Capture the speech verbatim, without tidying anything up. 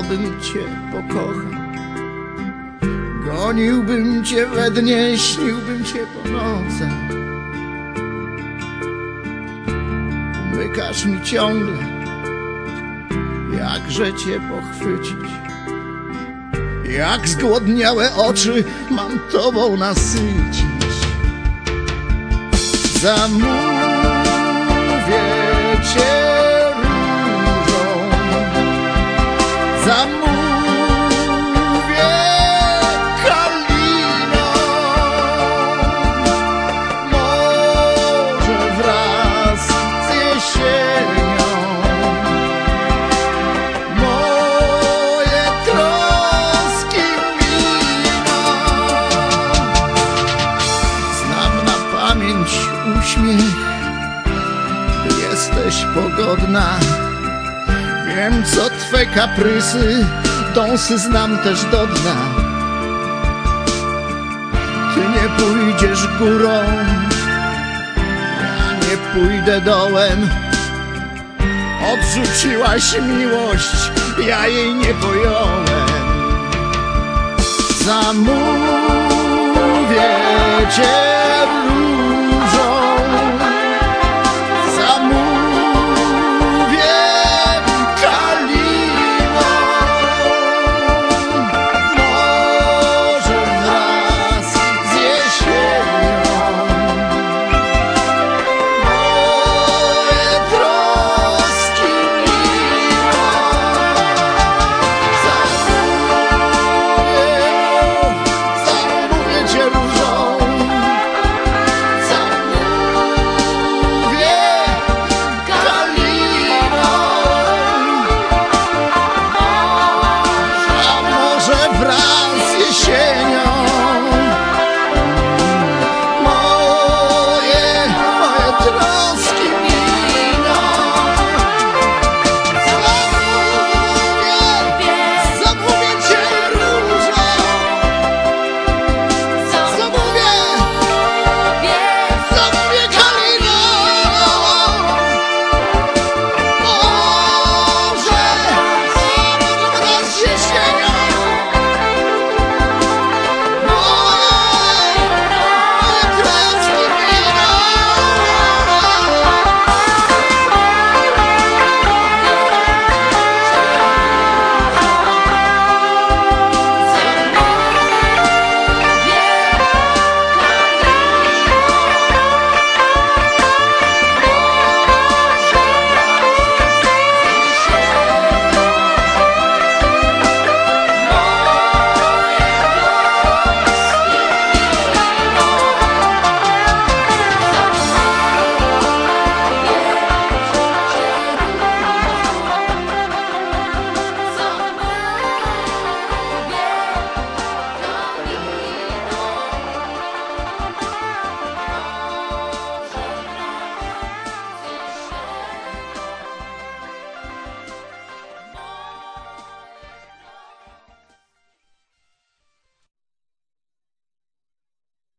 bym cię pokochał. Goniłbym cię we dnie, śniłbym cię po nocach. Umykasz mi ciągle, jakże cię pochwycić. Jak zgłodniałe oczy mam tobą nasycić. Zamówię cię różą, zamówię kaliną, może wraz z jesienią. Moje troski miną. Znam na pamięć uśmiech, gdy jesteś pogodna. Wiem, co twe kaprysy, dąsy znam też do dna. Ty nie pójdziesz górą, ja nie pójdę dołem. Odrzuciłaś miłość, ja jej nie pojąłem. Zamówię cię w